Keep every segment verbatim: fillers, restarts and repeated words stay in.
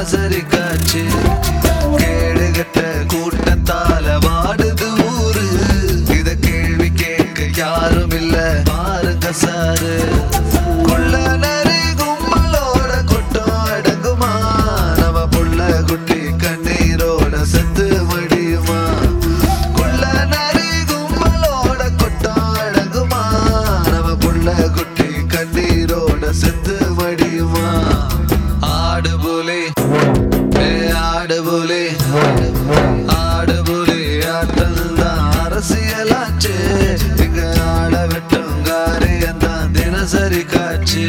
தினசரி காட்சி. கேடுகட்ட கூட்டத்தால வாடுது ஊரு, இத கேள்வி கேட்க யாரும் இல்ல பாருங்க சாரு. குள்ள நரி கும்பலோட கொட்டம் அடங்குமா, நம்ம புள்ள குட்டி கண்ணீரோட செத்து மடியுமா. குள்ள நரி கும்பலோட கொட்டம் அடங்குமா, நம்ம புள்ள குட்டி கண்ணீரோட செத்து மடியுமா. ஆடு புலி ஏ ஆடு புலி ஆடு புலி ஆட்டம் தான் அரசியலாச்சு, இங்க ஆட வெட்டும் காரியம் தான் தினசரி காட்சி.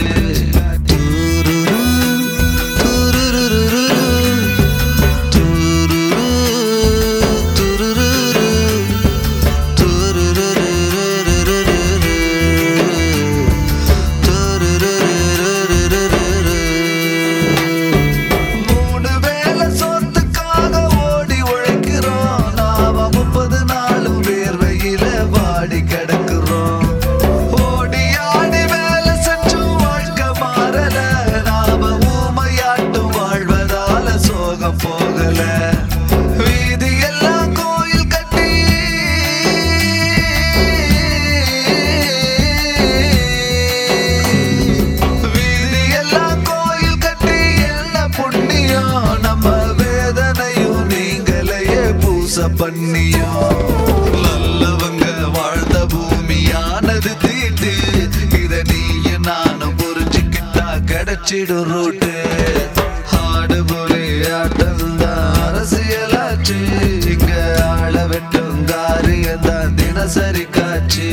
பண்ணியும் நல்லவங்க வாழ்ந்த பூமியானது தீட்டு, இத நீயும் நானும் புரிஞ்சுக்கிட்டா கிடைச்சிடும் ரூட்டு. ஆடு புலி ஆட்டம் தான் அரசியலாச்சு, இங்க ஆள வெட்டும் காரியம் தான் தினசரி காட்சி.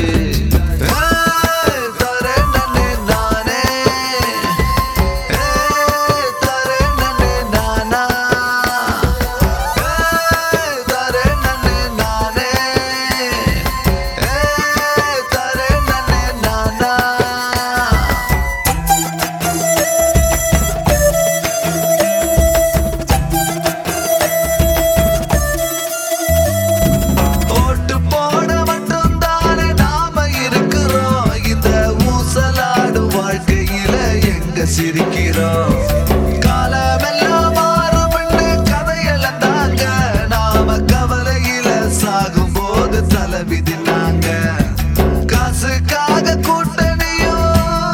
சிரிக்கிறோம் காலமெல்லாம் மாறுபட்டு கதையெல்லாம் தாங்க, நாம கவலையில சாகும் போது தலைவிதி நாங்க. காசுக்காக கூட்டணியும்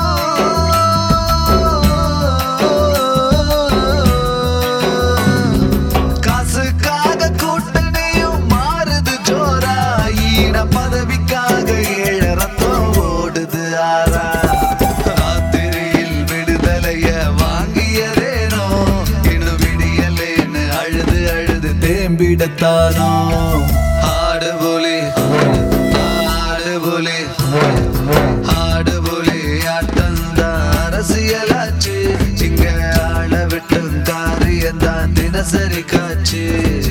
காசுக்காக கூட்டணியும் மாறுது ஜோரா, ஈன பதவிக்காக ஏழ ரத்தம் ஓடுது ஆறா. தேம்பிடத்தானோ ஆடு புலி ஆடு புலி ஆடு புலி ஆட்டம் தான் அரசியலாச்சு, இங்க ஆள விட்டும் காரியம் தான் தினசரி காட்சி.